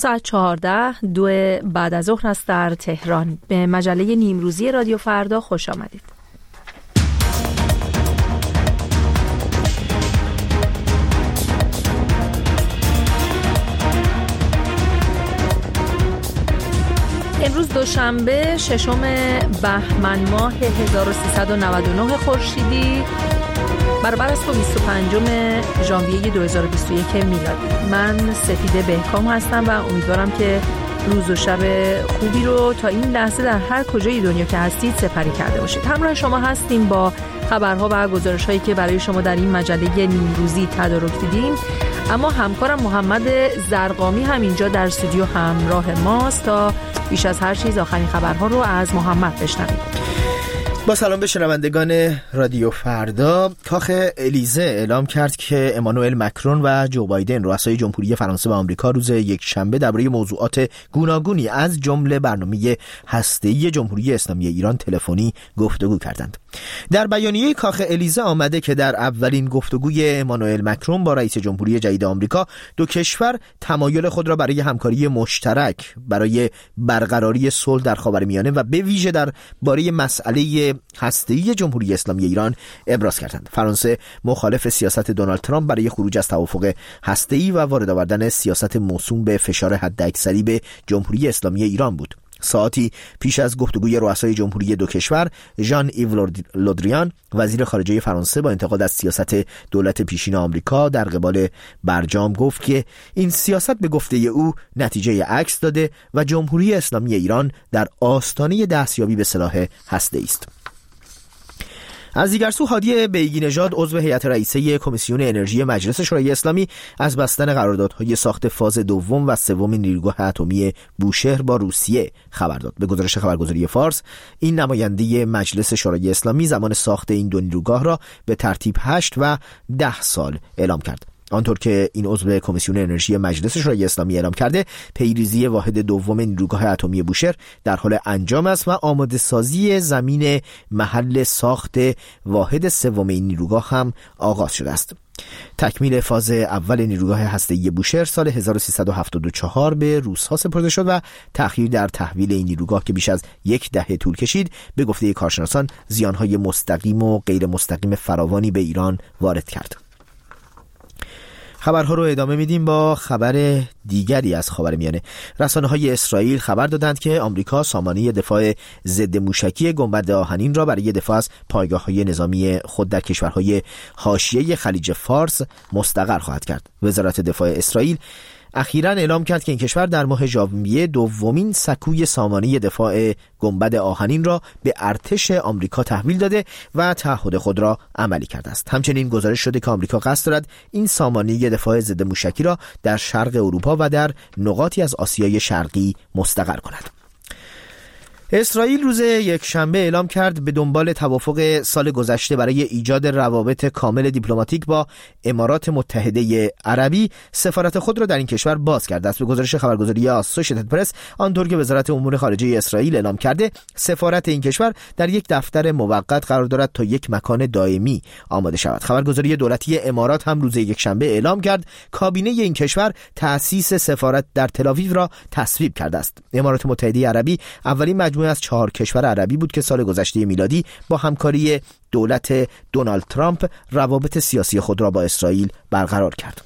ساعت 14 بعد از ظهر است در تهران. به مجله نیمروزی رادیو فردا خوش آمدید. امروز دوشنبه 6 بهمن ماه 1399 خورشیدی برابر است با 25 ژانویه 2021 میلادی. من سپیده بهکام هستم و امیدوارم که روز و شب خوبی رو تا این لحظه در هر کجای دنیا که هستید سپری کرده باشید. همراه شما هستیم با خبرها و گزارش‌هایی که برای شما در این مجله نیمروزی تدارک دیدیم. اما همکارم محمد زرقامی هم اینجا در استودیو همراه ماست تا بیش از هر چیز آخرین خبرها رو از محمد بشنویم. با سلام به شنوندگان رادیو فردا. کاخ الیزه اعلام کرد که امانوئل مکرون و جو بایدن رؤسای جمهوری فرانسه و آمریکا روز یکشنبه درباره موضوعات گوناگونی از جمله برنامه هسته‌ای جمهوری اسلامی ایران تلفنی گفتگو کردند. در بیانیه کاخ الیزه آمده که در اولین گفتگوی امانوئل مکرون با رئیس جمهوری جدید آمریکا دو کشور تمایل خود را برای همکاری مشترک برای برقراری صلح در خاورمیانه و به ویژه درباره مسئله هسته‌ای جمهوری اسلامی ایران ابراز کردند. فرانسه مخالف سیاست دونالد ترامپ برای خروج از توافق هسته‌ای و وارد آوردن سیاست موسوم به فشار حداکثری به جمهوری اسلامی ایران بود. ساعتی پیش از گفتگوی رؤسای جمهوری دو کشور، ژان ایو لودریان وزیر خارجه فرانسه با انتقاد از سیاست دولت پیشین آمریکا در قبال برجام گفت که این سیاست به گفته او نتیجه عکس داده و جمهوری اسلامی ایران در آستانه دستیابی به سلاح هسته‌ای است. از دیگر سو هادی بیگی نژاد عضو هیئت رئیسه کمیسیون انرژی مجلس شورای اسلامی از بستن قراردادهای ساخت فاز دوم و سوم نیروگاه اتمی بوشهر با روسیه خبر داد. به گزارش خبرگزاری فارس، این نماینده مجلس شورای اسلامی زمان ساخت این دو نیروگاه را به ترتیب 8 و 10 سال اعلام کرد. آنطور که این عضو کمیسیون انرژی مجلس شورای اسلامی اعلام کرده، پیریزی واحد دوم نیروگاه اتمی بوشهر در حال انجام است و آماده سازی زمین محل ساخت واحد سوم این نیروگاه هم آغاز شده است. تکمیل فاز اول نیروگاه هسته‌ای بوشهر سال 1374 به روس‌ها سپرده شد و تأخیر در تحویل این نیروگاه که بیش از 10 دهه طول کشید، به گفته کارشناسان زیانهای مستقیم و غیر مستقیم فراوانی به ایران وارد کرد. خبرها رو ادامه میدیم با خبر دیگری از خاورمیانه. رسانه‌های اسرائیل خبر دادند که آمریکا سامانه دفاع ضد موشکی گنبد آهنین را برای دفاع از پایگاه‌های نظامی خود در کشورهای حاشیه خلیج فارس مستقر خواهد کرد. وزارت دفاع اسرائیل اخیراً اعلام کرد که این کشور در ماه ژانویه دومین سکوی سامانه دفاع گنبد آهنین را به ارتش آمریکا تحویل داده و تعهد خود را عملی کرده است. همچنین گزارش شده که آمریکا قصد دارد این سامانه دفاع ضد موشکی را در شرق اروپا و در نقاطی از آسیای شرقی مستقر کند. اسرائیل روز یکشنبه اعلام کرد به دنبال توافق سال گذشته برای ایجاد روابط کامل دیپلماتیک با امارات متحده عربی سفارت خود را در این کشور باز کرده است. به گزارش خبرگزاری آسوشیتد پرس، آنطور که وزارت امور خارجه اسرائیل اعلام کرده، سفارت این کشور در یک دفتر موقت قرار دارد تا یک مکان دائمی آماده شود. خبرگزاری دولتی امارات هم روز یکشنبه اعلام کرد کابینه این کشور تأسیس سفارت در تل‌آویو را تصویب کرده است. امارات متحده عربی اولین مجموعه از 4 کشور عربی بود که سال گذشته میلادی با همکاری دولت دونالد ترامپ روابط سیاسی خود را با اسرائیل برقرار کرد.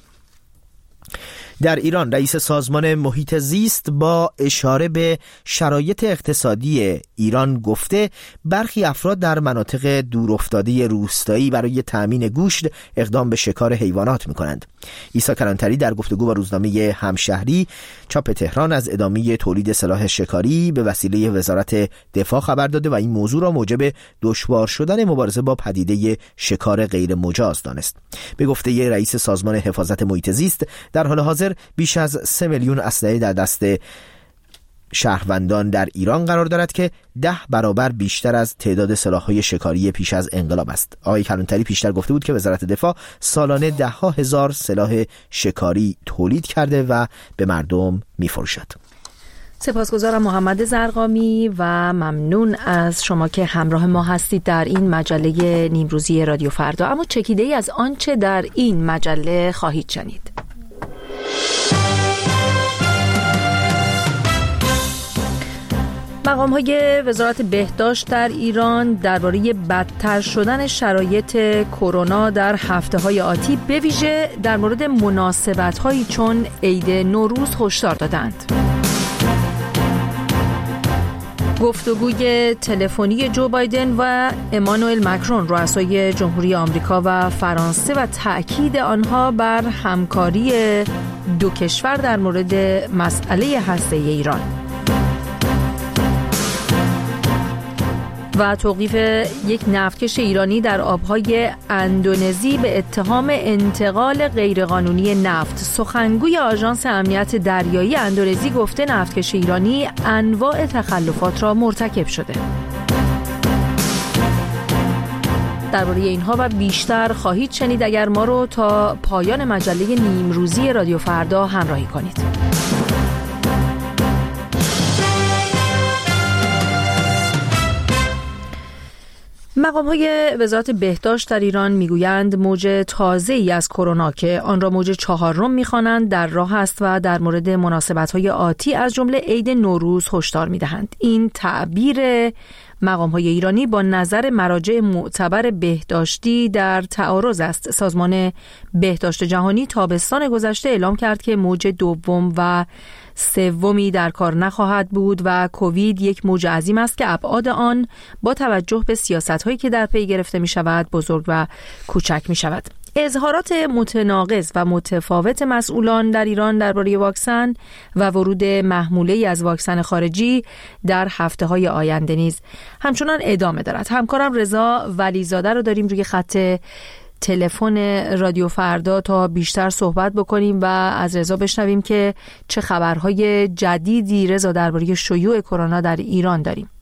در ایران رئیس سازمان محیط زیست با اشاره به شرایط اقتصادی ایران گفته برخی افراد در مناطق دورافتاده روستایی برای تأمین گوشت اقدام به شکار حیوانات می‌کنند. عیسی کلانتری در گفتگو با روزنامه همشهری چاپ تهران از ادامه تولید سلاح شکاری به وسیله وزارت دفاع خبر داده و این موضوع را موجب دشوار شدن مبارزه با پدیده شکار غیر مجاز دانست. به گفته رئیس سازمان حفاظت محیط زیست، در حال حاضر بیش از 3 میلیون اسلحه در دست شهروندان در ایران قرار دارد که 10 برابر بیشتر از تعداد سلاح‌های شکاری پیش از انقلاب است. آقای کلانتری پیشتر گفته بود که وزارت دفاع سالانه 10,000 سلاح شکاری تولید کرده و به مردم می‌فروشد. سپاسگزارم محمد زرقامی و ممنون از شما که همراه ما هستید در این مجله نیمروزی رادیو فردا. اما چکیده‌ای از آنچه در این مجله خواهید شنید. مقام‌های وزارت بهداشت در ایران درباره بدتر شدن شرایط کرونا در هفته‌های آتی به ویژه در مورد مناسبت‌هایی چون عید نوروز هشدار دادند. گفتگوی تلفنی جو بایدن و امانوئل مکرون رؤسای جمهوری آمریکا و فرانسه و تأکید آنها بر همکاری دو کشور در مورد مسئله هسته‌ای ایران و توقیف یک نفتکش ایرانی در آبهای اندونزی به اتهام انتقال غیرقانونی نفت. سخنگوی آژانس امنیت دریایی اندونزی گفته نفتکش ایرانی انواع تخلفات را مرتکب شده. درباره اینها و بیشتر خواهید شنید اگر ما رو تا پایان مجله نیمروزی رادیو فردا همراهی کنید. مقام‌های وزارت بهداشت در ایران میگویند موج تازه‌ای از کرونا که آن را موج 4 می‌خوانند در راه است و در مورد مناسبت‌های آتی از جمله عید نوروز هشدار می‌دهند. این تعبیر مقام‌های ایرانی با نظر مراجع معتبر بهداشتی در تعارض است. سازمان بهداشت جهانی تابستان گذشته اعلام کرد که موج دوم و سومی در کار نخواهد بود و کووید یک موج عظیم است که ابعاد آن با توجه به سیاست‌هایی که در پی گرفته می‌شود بزرگ و کوچک می‌شود. اظهارات متناقض و متفاوت مسئولان در ایران درباره واکسن و ورود محموله‌ای از واکسن خارجی در هفته‌های آینده نیز همچنان ادامه دارد. همکارم رضا ولیزاده رو داریم روی خط تلفن رادیو فردا تا بیشتر صحبت بکنیم و از رضا بشنویم که چه خبرهای جدیدی رضا درباره شیوع کرونا در ایران داریم.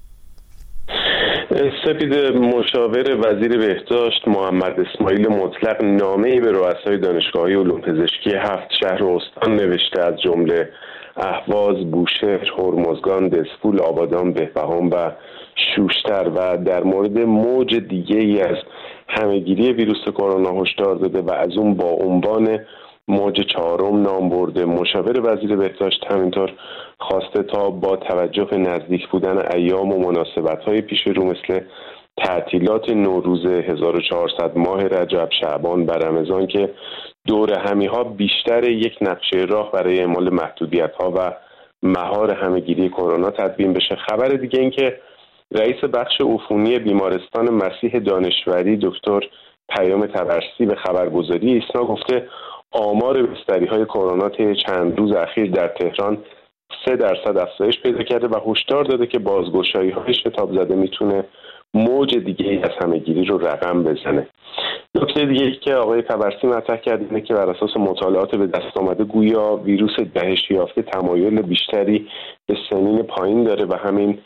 سپید، مشاور وزیر بهداشت محمد اسماعیل مطلق نامه‌ای به رؤسای دانشگاه‌های علوم پزشکی 7 شهر و استان نوشته از جمله اهواز، بوشهر، هرمزگان، دسفول، آبادان، بهبهان و شوشتر و در مورد موج دیگه‌ای از همه‌گیری ویروس کرونا هشدار داده و از اون با عنوان موج 4 نام برده. مشاور وزیر بهداشت همینطور خواسته تا با توجه به نزدیک بودن ایام و مناسبت‌های پیش رو مثل تعطیلات نوروز 1400 ماه رجب، شعبان و رمضان که دور همی‌ها بیشتر یک نقشه راه برای اعمال محدودیت‌ها و مهار همه‌گیری کرونا تدوین بشه. خبر دیگه این که رئیس بخش عفونی بیمارستان مسیح دانشوری دکتر پیام طبرسی به خبرگزاری ایسنا گفته آمار بستری‌های کرونا طی چند روز اخیر در تهران 3% افزایش پیدا کرده و هشدار داده که بازگشایی‌های شتاب زده میتونه موج دیگه‌ای از همه‌گیری رو رقم بزنه. نکته دیگه‌ای که آقای طبرسی مطرح کرد اینه که بر اساس مطالعات به دست آمده گویا ویروس جهش یافته تمایل بیشتری به سنین پایین داره و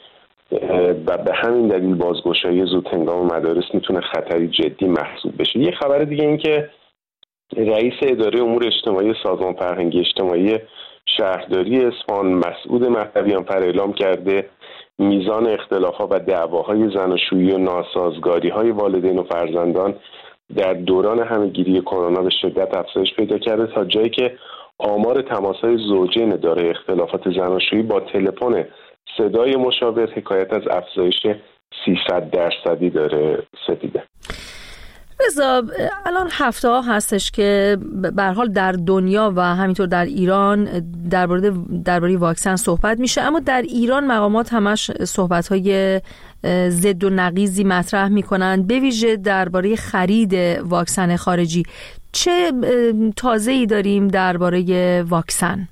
به همین دلیل بازگشایی زودهنگام مدارس میتونه خطری جدی محسوب بشه. یه خبر دیگه این که رئیس اداره امور اجتماعی سازمان فرهنگی اجتماعی شهرداری اصفهان مسعود مهدویانفر اعلام کرده میزان اختلافات و دعواهای زناشویی و ناسازگاری‌های والدین و فرزندان در دوران همه‌گیری کرونا به شدت افزایش پیدا کرده تا جایی که آمار تماس‌های زوجین دارای اختلافات زناشویی با تلفن صدای مشاور حکایت از افزایش 300% داره. سپیده رضا، الان هفته ها هستش که به هر حال در دنیا و همینطور در ایران درباره واکسن صحبت میشه، اما در ایران مقامات همش صحبت های ضد و نقیضی مطرح میکنن، به ویژه درباره خرید واکسن خارجی. چه تازه‌ای داریم درباره واکسن؟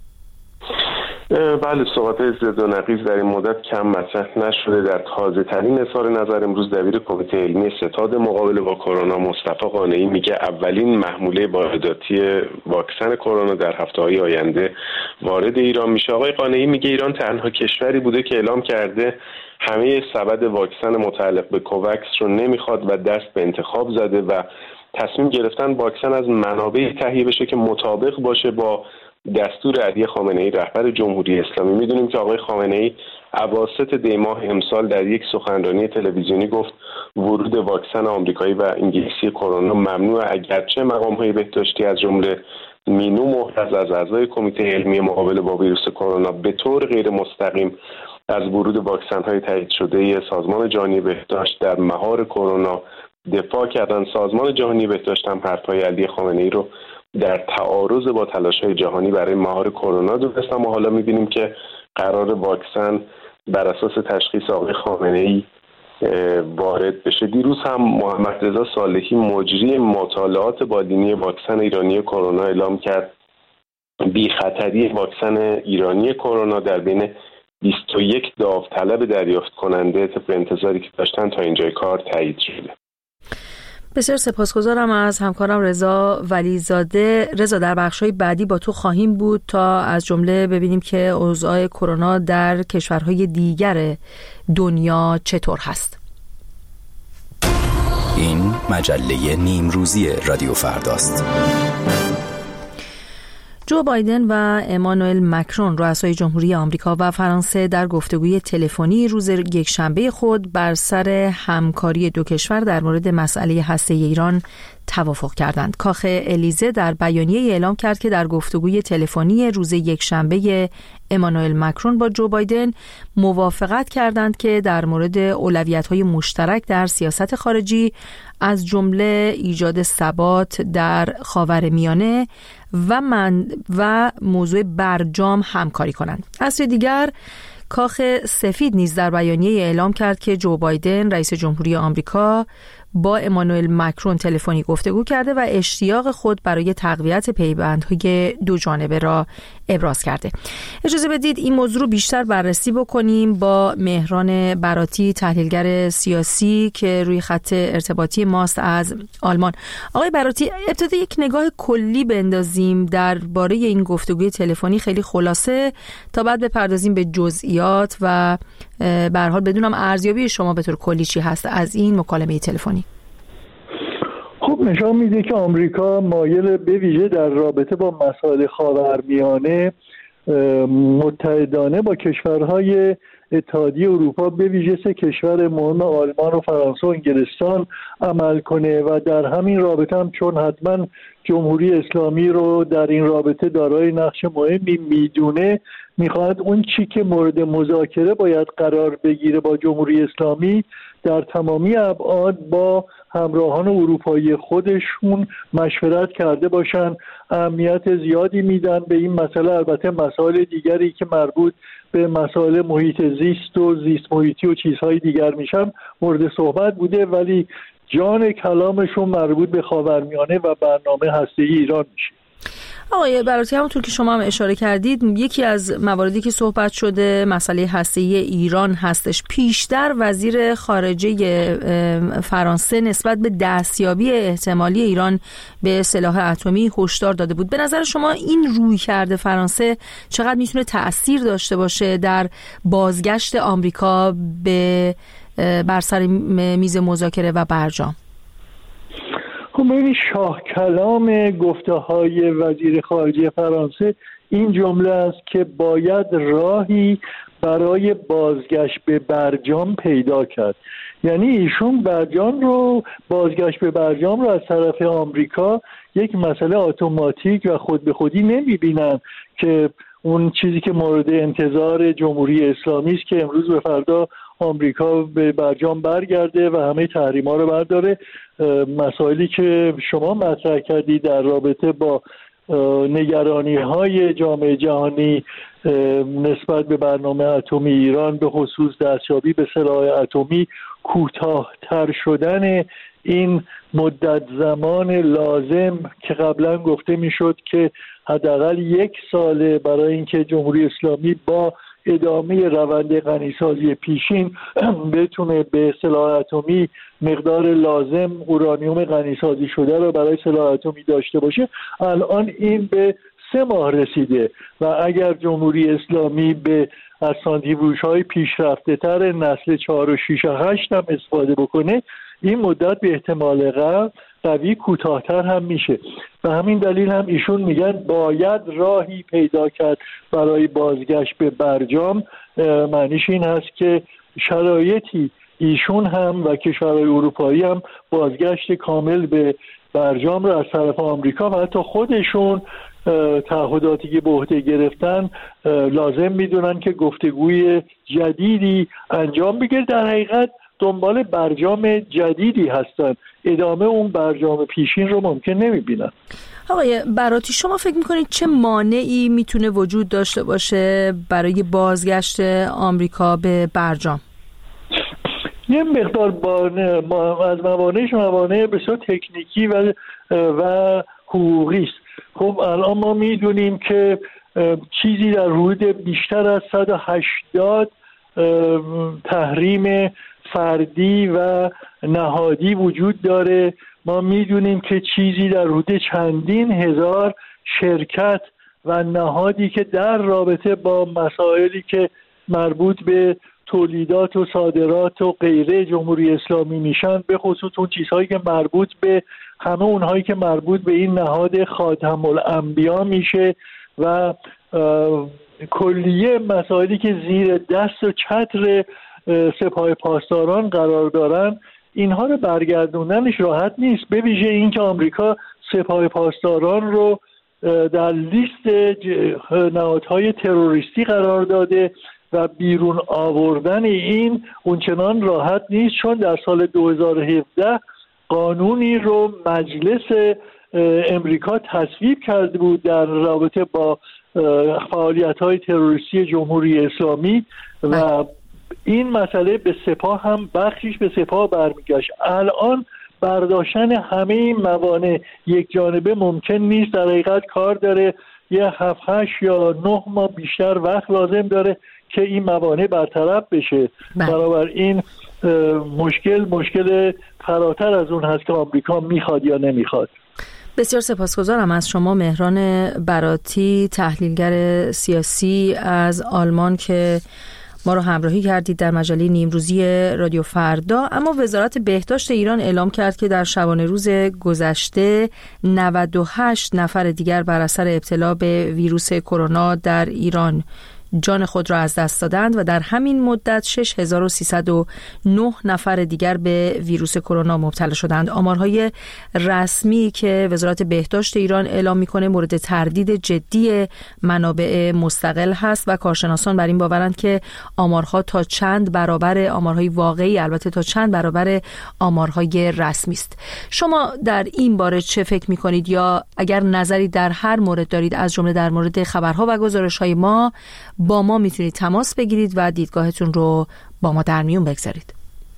بله، صحبت ضد و نقیض در این مدت کم مطرح نشده. در تازه ترین اظهار نظر امروز دبیر کمیته علمی ستاد مقابله با کرونا مصطفی قانعی میگه اولین محموله وارداتی واکسن کرونا در هفته‌های آینده وارد ایران میشه. آقای قانعی میگه ایران تنها کشوری بوده که اعلام کرده همه سبد واکسن متعلق به کووکس رو نمیخواد و دست به انتخاب زده و تصمیم گرفتن واکسن از منابعی تهیه بشه که مطابق باشه با دستور علی خامنه‌ای رهبر جمهوری اسلامی. میدونیم که آقای خامنه‌ای اواسط دی ماه امسال در یک سخنرانی تلویزیونی گفت ورود واکسن آمریکایی و انگلیسی کرونا ممنوع، اگرچه مقام‌های بهداشتی از جمله مینو محرز از اعضای کمیته علمی مقابله با ویروس کرونا به طور غیر مستقیم از ورود واکسن‌های تایید شده سازمان جهانی بهداشت در مهار کرونا دفاع کردن. سازمان جهانی بهداشت هم حرف‌های علی خامنه‌ای رو در تعارض با تلاش‌های جهانی برای مهار کرونا دونست. و حالا می‌بینیم که قرار واکسن بر اساس تشخیص آقای خامنه‌ای وارد بشه. دیروز هم محمد رضا صالحی مجری مطالعات بالینی واکسن ایرانی کرونا اعلام کرد بی خطری واکسن ایرانی کرونا در بین 21 داوطلب دریافت کننده طبق انتظاری که داشتن تا اینجای کار تایید شده. بسیار سپاسگزارم از همکارم رضا ولیزاده. رضا، در بخش‌های بعدی با تو خواهیم بود تا از جمله ببینیم که اوضاع کرونا در کشورهای دیگر دنیا چطور هست. این مجله نیمروزی رادیو فرداست. جو بایدن و امانوئل مکرون رؤسای جمهوری آمریکا و فرانسه در گفتگوی تلفنی روز یکشنبه خود بر سر همکاری دو کشور در مورد مسئله هسته‌ای ایران توافق کردند. کاخ الیزه در بیانیه اعلام کرد که در گفتگوی تلفنی روز یکشنبه امانوئل مکرون با جو بایدن موافقت کردند که در مورد اولویت‌های مشترک در سیاست خارجی از جمله ایجاد ثبات در خاورمیانه و موضوع برجام همکاری کنند. از سوی دیگر کاخ سفید نیز در بیانیه اعلام کرد که جو بایدن رئیس جمهوری آمریکا با امانوئل مکرون تلفنی گفتگو کرده و اشتیاق خود برای تقویت پیوندهای دو جانبه را ابراز کرده. اجازه بدید این موضوع رو بیشتر بررسی بکنیم با مهران براتی، تحلیلگر سیاسی که روی خط ارتباطی ماست از آلمان. آقای براتی، ابتدا یک نگاه کلی بندازیم درباره این گفتگوی تلفنی، خیلی خلاصه، تا بعد بپردازیم به جزئیات و به هر حال بدونم ارزیابی شما به طور کلی چی هست از این مکالمه تلفنی. خب نشان میده که آمریکا مایل به ویژه در رابطه با مسائل خاورمیانه متحدانه با کشورهای اتحادیه اروپا، به ویژه سه کشور مهم آلمان و فرانسه و انگلستان عمل کنه و در همین رابطه هم چون حتما جمهوری اسلامی رو در این رابطه دارای نقش مهمی میدونه، میخواهد اون چی که مورد مذاکره باید قرار بگیره با جمهوری اسلامی در تمامی ابعاد با همراهان اروپایی خودشون مشورت کرده باشن. اهمیت زیادی میدن به این مسئله. البته مسائل دیگری که مربوط به مسائل محیط زیست و زیست محیطی و چیزهای دیگر میشن مورد صحبت بوده، ولی جان کلامشون مربوط به خاورمیانه و برنامه هسته‌ای ایران میشه. آقای براتی، همونطور که شما هم اشاره کردید، یکی از مواردی که صحبت شده مسئله هسته‌ای ایران هستش. پیشتر وزیر خارجه فرانسه نسبت به دستیابی احتمالی ایران به سلاح اتمی هشدار داده بود. به نظر شما این رویکرد فرانسه چقدر میتونه تأثیر داشته باشه در بازگشت آمریکا به بر سر میز مذاکره و برجام؟ خب ببینید، شاه کلام گفته‌های وزیر خارجه فرانسه این جمله است که باید راهی برای بازگشت به برجام پیدا کرد. یعنی ایشون بازگشت به برجام رو از طرف آمریکا یک مسئله اتوماتیک و خود به خودی نمی‌بینن که اون چیزی که مورد انتظار جمهوری اسلامی است که امروز به فردا آمریکا به برجام برگرده و همه تحریم‌ها رو برداره. مسائلی که شما مطرح کردید در رابطه با نگرانی‌های جامعه جهانی نسبت به برنامه اتمی ایران، به خصوص دستیابی به سلاح اتمی، کوتاه‌تر شدن این مدت زمان لازم که قبلا گفته میشد که حداقل 1 ساله برای اینکه جمهوری اسلامی با ادامه روند غنیسازی پیشین بتونه به سلاح اتمی مقدار لازم اورانیوم غنیسازی شده رو برای سلاح اتمی داشته باشه، الان این به 3 ماه رسیده و اگر جمهوری اسلامی به از سانتریفیوژهای پیشرفته تر نسل 4 و 6 و 8 هم استفاده بکنه، این مدت به احتمال قوی کوتاه‌تر هم میشه. و همین دلیل هم ایشون میگن باید راهی پیدا کرد برای بازگشت به برجام. معنیش این هست که شرایطی ایشون هم و کشورهای اروپایی هم بازگشت کامل به برجام را از طرف آمریکا و حتی خودشون تعهداتی که به عهده گرفتن لازم میدونن که گفتگوی جدیدی انجام بگیره. در حقیقت دنبال برجام جدیدی هستن، ادامه اون برجام پیشین رو ممکن نمیبینن. آقای براتی، شما فکر میکنید چه مانعی میتونه وجود داشته باشه برای بازگشت آمریکا به برجام؟ یه مقدار از موانع بسیار تکنیکی و حقوقی است. خب الان ما میدونیم که چیزی در حدود بیشتر از 180 تحریم فردی و نهادی وجود داره. ما میدونیم که چیزی در حدود چندین هزار شرکت و نهادی که در رابطه با مسائلی که مربوط به تولیدات و صادرات و غیره جمهوری اسلامی میشن، به خصوص اون چیزهایی که مربوط به همه اونهایی که مربوط به این نهاد خاتم الانبیا میشه و کلیه مسائلی که زیر دست و چتر سپاه پاسداران قرار دارن، اینها رو برگردوندنش راحت نیست. به ویژه این که آمریکا سپاه پاسداران رو در لیست نهادهای تروریستی قرار داده و بیرون آوردن این اونچنان راحت نیست، چون در سال 2017 قانونی رو مجلس امریکا تصویب کرده بود در رابطه با فعالیت‌های تروریستی جمهوری اسلامی و این مسئله به سپاه هم بخشیش به سپاه برمیگشت. الان برداشتن همه این موانع یک جانبه ممکن نیست، در حقیقت کار داره یه 7-8 یا 9 ماه بیشتر وقت لازم داره که این موانع برطرف بشه. بنابراین مشکل فراتر از اون هست که آمریکا میخواد یا نمیخواد. بسیار سپاسگزارم از شما مهران براتی، تحلیلگر سیاسی از آلمان، که ما رو همراهی کردید در مجله نیمروزی رادیو فردا. اما وزارت بهداشت ایران اعلام کرد که در شبانه روز گذشته 98 نفر دیگر بر اثر ابتلا به ویروس کرونا در ایران جان خود را از دست دادند و در همین مدت 6309 نفر دیگر به ویروس کرونا مبتلا شدند. آمارهای رسمی که وزارت بهداشت ایران اعلام میکنه مورد تردید جدی منابع مستقل هست و کارشناسان بر این باورند که آمارها تا چند برابر آمارهای واقعی، البته تا چند برابر آمارهای رسمی است. شما در این باره چه فکر میکنید، یا اگر نظری در هر مورد دارید از جمله در مورد خبرها و گزارش‌های ما، با ما میتونید تماس بگیرید و دیدگاهتون رو با ما در میون بگذارید.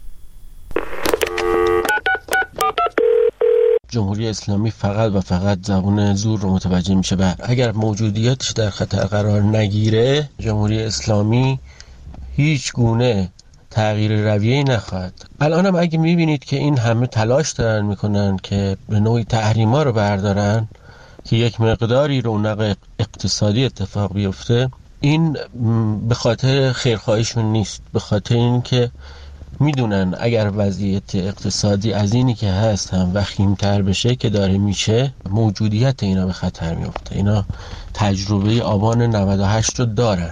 جمهوری اسلامی فقط و فقط زبون زور رو متوجه میشه و اگر موجودیتش در خطر قرار نگیره، جمهوری اسلامی هیچ گونه تغییر رویه‌ای نخواهد. الان هم اگه میبینید که این همه تلاش دارن میکنن که به نوعی تحریما رو بردارن که یک مقداری رونق اقتصادی اتفاق بیفته، این به خاطر خیرخواهیشون نیست، به خاطر این که میدونن اگر وضعیت اقتصادی از اینی که هست هم وخیم‌تر بشه که داره میشه، موجودیت اینا به خطر میفته. اینا تجربه آبان 98 رو دارن.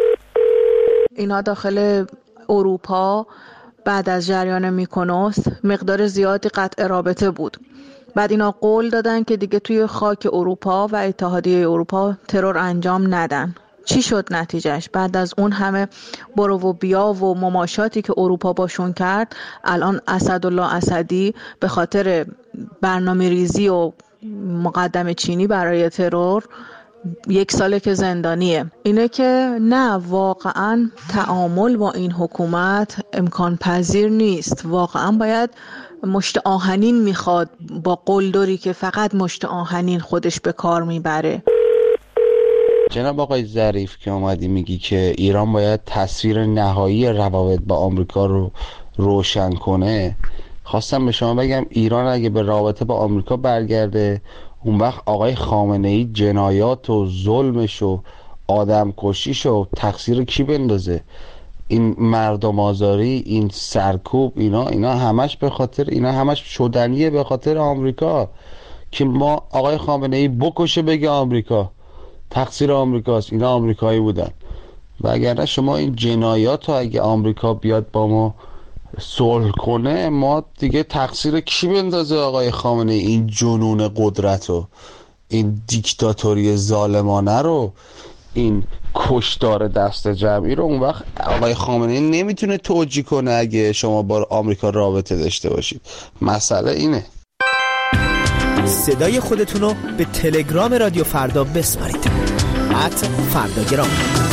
اینا داخل اروپا بعد از جریان میکونوس مقدار زیادی قطع رابطه بود. بعد اینا قول دادن که دیگه توی خاک اروپا و اتحادیه اروپا ترور انجام ندن. چی شد نتیجهش؟ بعد از اون همه برو و بیا و مماشاتی که اروپا باشون کرد، الان اسدالله اسدی به خاطر برنامه ریزی و مقدم چینی برای ترور 1 ساله که زندانیه. اینه که نه، واقعا تعامل با این حکومت امکان پذیر نیست. واقعا باید مشت آهنین میخواد با قلدری که فقط مشت آهنین خودش به کار میبره. جناب آقای ظریف که اومدی میگی که ایران باید تصویر نهایی روابط با آمریکا رو روشن کنه، خواستم به شما بگم ایران اگه به رابطه با آمریکا برگرده، اون وقت آقای خامنه‌ای جنایات و ظلمش و آدم کشیش و تقصیر کی بندازه؟ این مردم آزاری، این سرکوب، اینا همش به خاطر، اینا همش شدنیه به خاطر آمریکا که ما آقای خامنه‌ای بکشه بگه آمریکا تقصیر آمریکاست، اینا آمریکایی بودن. و اگر شما این جنایات رو اگه آمریکا بیاد با ما صلح کنه، ما دیگه تقصیر کی بندازه آقای خامنه‌ای این جنون قدرت رو؟ این دیکتاتوری ظالمانه رو، این کشتار دست جمعی رو اون وقت آقای خامنه‌ای نمیتونه توجیه کنه اگه شما با آمریکا رابطه داشته باشید. مسئله اینه. صدای خودتون رو به تلگرام رادیو فردا بسپارید. @فرداگرام.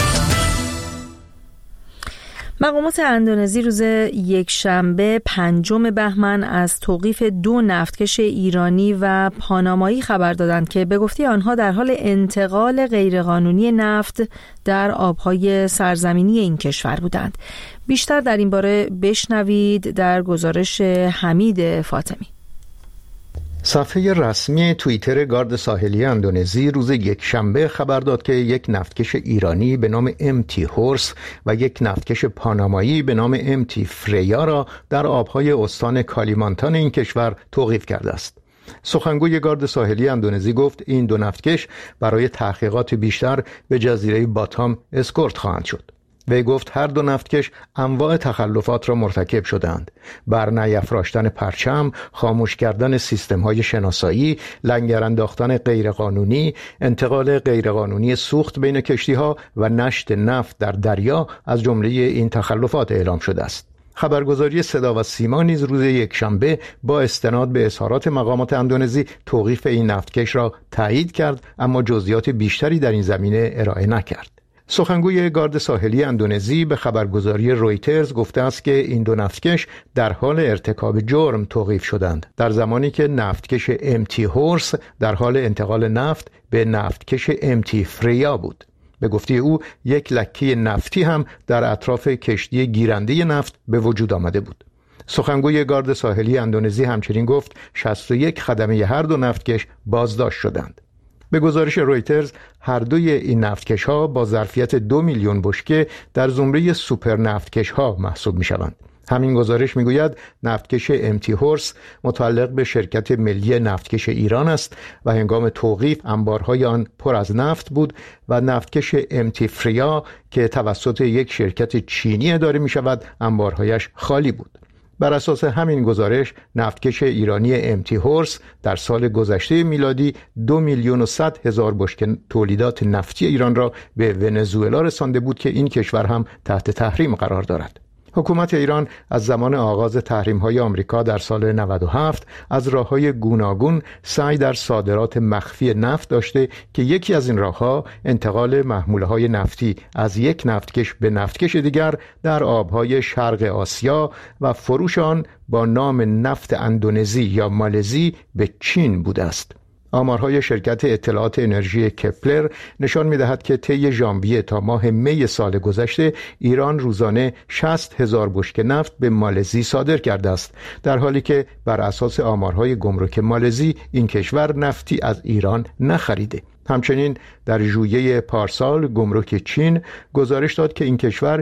مقامات اندونزی روز یکشنبه 5 بهمن از توقیف 2 نفتکش ایرانی و پانامایی خبر دادند که به گفته آنها در حال انتقال غیرقانونی نفت در آبهای سرزمینی این کشور بودند. بیشتر در این باره بشنوید در گزارش حمید فاطمی. صفحه رسمی توییتر گارد ساحلی اندونزی روز یکشنبه خبر داد که یک نفتکش ایرانی به نام MT هورس و یک نفتکش پانامایی به نام MT فریا را در آبهای استان کالیمانتان این کشور توقیف کرده است. سخنگوی گارد ساحلی اندونزی گفت این 2 نفتکش برای تحقیقات بیشتر به جزیره باتام اسکورت خواهند شد. وی گفت هر 2 نفتکش انواع تخلفات را مرتکب شدند: بر نیافراشتن پرچم، خاموش کردن سیستم‌های شناسایی، لنگر انداختن غیرقانونی، انتقال غیرقانونی سوخت بین کشتی‌ها و نشت نفت در دریا از جمله این تخلفات اعلام شده است. خبرگزاری صدا و سیما نیز روز یکشنبه با استناد به اظهارات مقامات اندونزی توقیف این نفتکش را تایید کرد، اما جزئیات بیشتری در این زمینه ارائه نکرد. سخنگوی گارد ساحلی اندونزی به خبرگزاری رویترز گفته است که این 2 نفتکش در حال ارتکاب جرم توقیف شدند، در زمانی که نفتکش MT هورس در حال انتقال نفت به نفتکش MT فریا بود. به گفته او یک لکه نفتی هم در اطراف کشتی گیرنده نفت به وجود آمده بود. سخنگوی گارد ساحلی اندونزی همچنین گفت 61 خدمه هر 2 نفتکش بازداشت شدند. به گزارش رویترز هر 2 این نفتکش ها با ظرفیت 2 میلیون بشکه در زمره سوپر نفتکش ها محسوب می شوند. همین گزارش می گوید نفتکش MT هورس متعلق به شرکت ملی نفتکش ایران است و هنگام توقیف انبارهای آن پر از نفت بود و نفتکش MT فریا که توسط یک شرکت چینی اداره می شود انبارهایش خالی بود. بر اساس همین گزارش نفتکش ایرانی MT هورس در سال گذشته میلادی 2,100,000 بشکه تولیدات نفتی ایران را به ونزوئلا رسانده بود که این کشور هم تحت تحریم قرار دارد. حکومت ایران از زمان آغاز تحریم‌های آمریکا در سال 97 از راه‌های گوناگون سعی در صادرات مخفی نفت داشته که یکی از این راه‌ها انتقال محموله‌های نفتی از یک نفتکش به نفتکش دیگر در آب‌های شرق آسیا و فروش آن با نام نفت اندونزی یا مالزی به چین بوده است. آمارهای شرکت اطلاعات انرژی کپلر نشان می‌دهد که طی ژانویه تا ماه می سال گذشته ایران روزانه 60,000 بشکه نفت به مالزی صادر کرده است، در حالی که بر اساس آمارهای گمرک مالزی این کشور نفتی از ایران نخریده. همچنین در ژوئیه پارسال گمرک چین گزارش داد که این کشور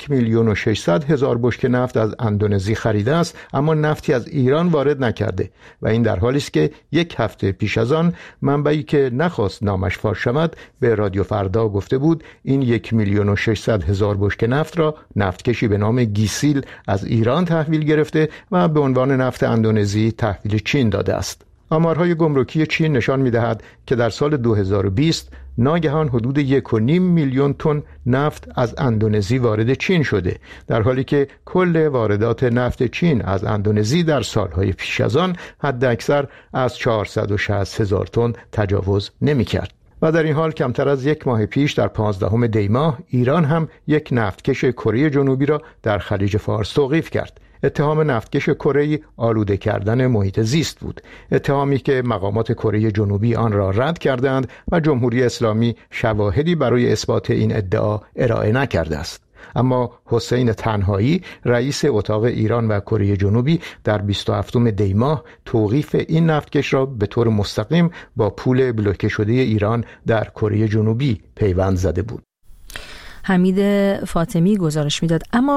1,600,000 بشکه نفت از اندونزی خریده است اما نفتی از ایران وارد نکرده و این در حالی است که یک هفته پیش از آن منبعی که نخواست نامش فاش شود به رادیو فردا گفته بود این 1,600,000 بشکه نفت را نفتکشی به نام گیسیل از ایران تحویل گرفته و به عنوان نفت اندونزی تحویل چین داده است. آمارهای گمرکی چین نشان می‌دهد که در سال 2020 ناگهان حدود 1.5 میلیون تن نفت از اندونزی وارد چین شده، در حالی که کل واردات نفت چین از اندونزی در سالهای پیش از آن حداکثر از 460,000 تن تجاوز نمی‌کرد. و در این حال کمتر از یک ماه پیش در 15 دی ماه ایران هم یک نفتکش کره جنوبی را در خلیج فارس توقیف کرد. اتهام نفتکش کره‌ای آلوده کردن محیط زیست بود، اتهامی که مقامات کره جنوبی آن را رد کردند و جمهوری اسلامی شواهدی برای اثبات این ادعا ارائه نکرده است. اما حسین تنهایی رئیس اتاق ایران و کره جنوبی در 27 دی ماه توقیف این نفتکش را به طور مستقیم با پول بلوکه شده ایران در کره جنوبی پیوند زده بود. حمید فاطمی گزارش میداد. اما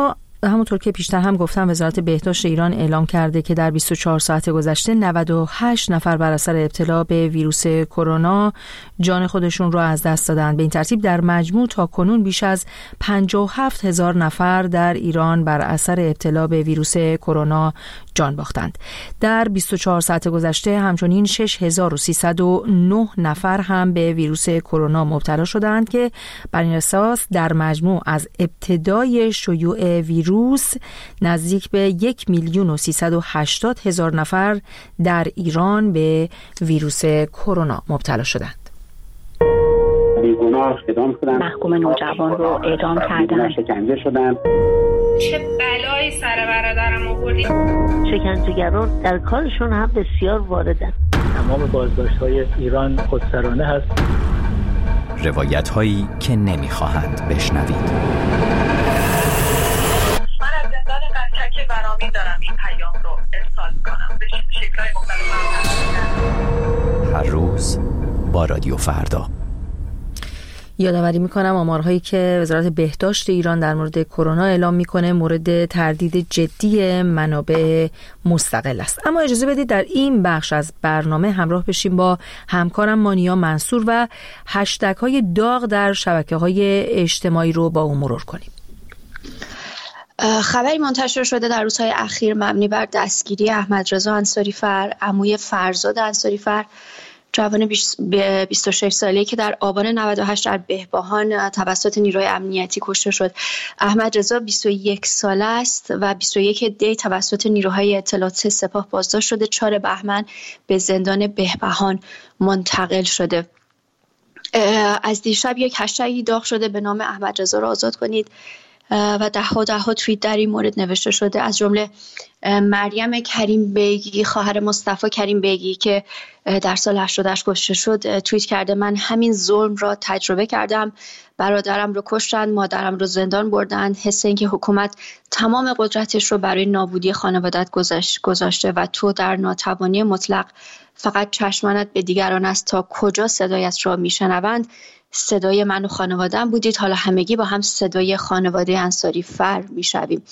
همونطور که پیشتر هم گفتم وزارت بهداشت ایران اعلام کرده که در 24 ساعت گذشته 98 نفر بر اثر ابتلا به ویروس کرونا جان خودشون رو از دست دادند. به این ترتیب در مجموع تا کنون بیش از 57,000 نفر در ایران بر اثر ابتلا به ویروس کرونا جان باختند. در 24 ساعت گذشته همچنین 6,309 نفر هم به ویروس کرونا مبتلا شدند که بر این اساس در مجموع از ابتدای شیوع ویروس نزدیک به 1,380,000 نفر در ایران به ویروس کرونا مبتلا شدند. بیگناه اعدام شدن، محکوم نوجوان رو اعدام کردن، شکنجه شدن. چه بلایی سر برادرم آوردید. شکنجهگران در کارشون هم بسیار واردن. تمام بازداشت‌های ایران خودسرانه هست. روایت‌هایی که نمی‌خواهند بشنوید. من از زندان قزچک برامین دارم این پیام رو ارسال می‌کنم به شکل‌های مختلف. هر روز با رادیو فردا. یادآوری میکنم آمارهایی که وزارت بهداشت ایران در مورد کرونا اعلام میکنه مورد تردید جدی منابع مستقل است. اما اجازه بدید در این بخش از برنامه همراه بشیم با همکارم مانیا منصور و هشتگ های داغ در شبکه‌های اجتماعی رو با اون مرور کنیم. خبری منتشر شده در روزهای اخیر مبنی بر دستگیری احمدرضا انصاری‌فر، عموی فرزاد انصاری‌فر، جوان 26 ساله‌ای که در آبان 98 در بهبهان توسط نیروی امنیتی کشته شد. احمدرضا 21 ساله است و 21 دی توسط نیروهای اطلاعات سپاه بازداشت شده. 4 بهمن به زندان بهبهان منتقل شده. از دیشب یک هشتگی داغ شده به نام احمدرضا را آزاد کنید و ده توییت در این مورد نوشته شده، از جمله مریم کریم بیگی، خواهر مصطفی کریم بیگی که در سال 88 کشته شد، توییت کرده من همین ظلم را تجربه کردم، برادرم رو کشتن، مادرم رو زندان بردن، حس این که حکومت تمام قدرتش رو برای نابودی خانوادت گذاشته و تو در ناتوانی مطلق فقط چشمانت به دیگران است تا کجا صدایت را میشنوند. صدای من و خانواده‌ام بودید، حالا همگی با هم صدای خانواده انصاری‌فر میشویم.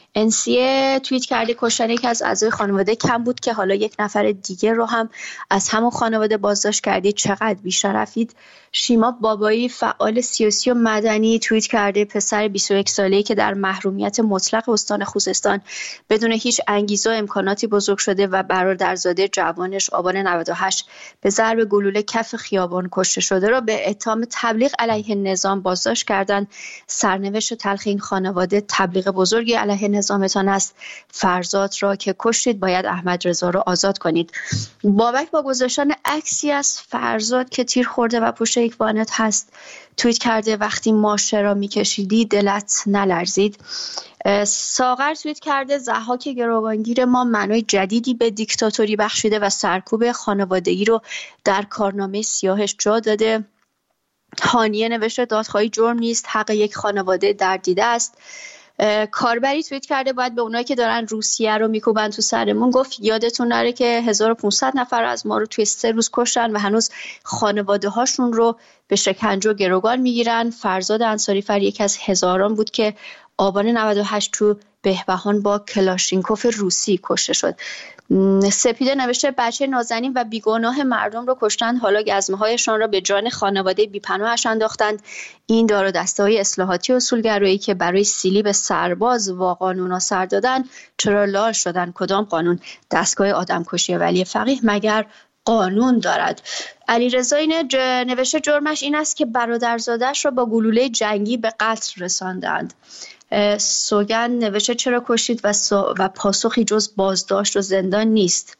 انسیه توییت کرده کشتن یکی از اعضای خانواده کم بود که حالا یک نفر دیگه رو هم از همون خانواده بازداشت کردید، چقدر بی‌شرفید. شیما بابایی فعال سیاسی و مدنی توییت کرده پسر 21 ساله‌ای که در محرومیت مطلق استان خوزستان بدون هیچ انگیزه و امکاناتی بزرگ شده و برادرزاده جوانش آبان 98 به ضرب گلوله کف خیابان کشته شده را به اتهام تبلیغ علیه نظام بازداشت کردند. سرنوشت تلخ این خانواده تبلیغ بزرگی علیه نظامتان است. فرزاد را که کشتید باید احمدرضا را آزاد کنید. بابک با گذاشتن عکسی از فرزاد که تیر خورده و پشت یک وانت هست توییت کرده وقتی ماشه را میکشیدی دلت نلرزید. ساغر توییت کرده ضحاک گروگانگیر ما معنای جدیدی به دیکتاتوری بخشیده و سرکوب خانوادگی رو در کارنامه سیاهش جا داده. هانیه نوشته دادخواهی جرم نیست، حق یک خانواده دردیده است. کاربری توییت کرده باید به اونایی که دارن روسیه رو میکوبن تو سرمون گفت یادتون نره که 1500 نفر از ما رو توی 3 روز کشتن و هنوز خانواده هاشون رو به شکنجه و گروگان میگیرن. فرزاد انصاری‌فر یکی از هزاران بود که آبان 98 تو بهبهان با کلاشینکوف روسی کشته شد. سپیده نوشته بچه نازنین و بیگناه مردم رو کشتند، حالا گزمه‌هایشان را به جان خانواده بی‌پناهش انداختند. این دار و دسته‌های اصلاحاتی و اصولگرایی که برای سیلی به سرباز و قانونا سر دادن چرا لال شدن؟ کدام قانون؟ دستگاه آدمکشی ولی فقیه مگر قانون دارد؟ علیرضا نوشته جرمش این است که برادرزاده‌اش را با گلوله جنگی به قتل رساندند. سوگند نوشته چرا کشید و پاسخی جز بازداشت و زندان نیست.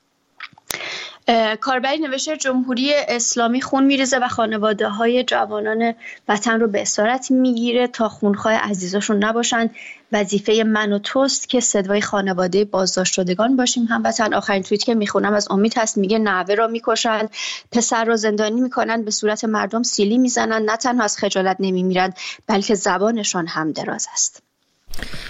کاربری نوشته جمهوری اسلامی خون میریزه و خانواده های جوانان وطن رو به اسارت میگیره تا خونخواه عزیزاشون نباشن. وظیفه من و توست که صدای خانواده بازداشت شدگان باشیم هموطن. آخرین توییت که میخونم از امید هست، میگه نوه را میکشن، پسر را زندانی میکنن، به صورت مردم سیلی میزنن، نه تنها از خجالت نمیمیرن بلکه زبانشان هم دراز است.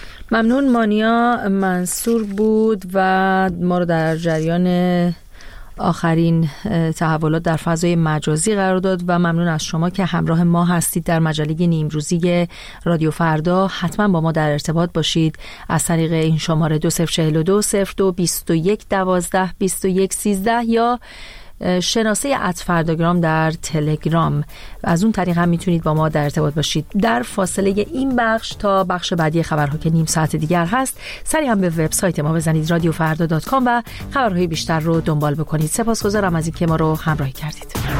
ممنون. مانیا منصور بود و ما رو در جریان آخرین تحولات در فضای مجازی قرار داد و ممنون از شما که همراه ما هستید در مجله نیمروزی رادیو فردا. حتما با ما در ارتباط باشید از طریق این شماره 2042 02 21 12 21 13 یا شناسه @فرداگرام در تلگرام. از اون طریق هم میتونید با ما در ارتباط باشید. در فاصله این بخش تا بخش بعدی خبرها که نیم ساعت دیگر هست، سری هم به وبسایت ما بزنید radiofarda.com و خبرهای بیشتر رو دنبال بکنید. سپاسگزارم از اینکه ما رو همراهی کردید.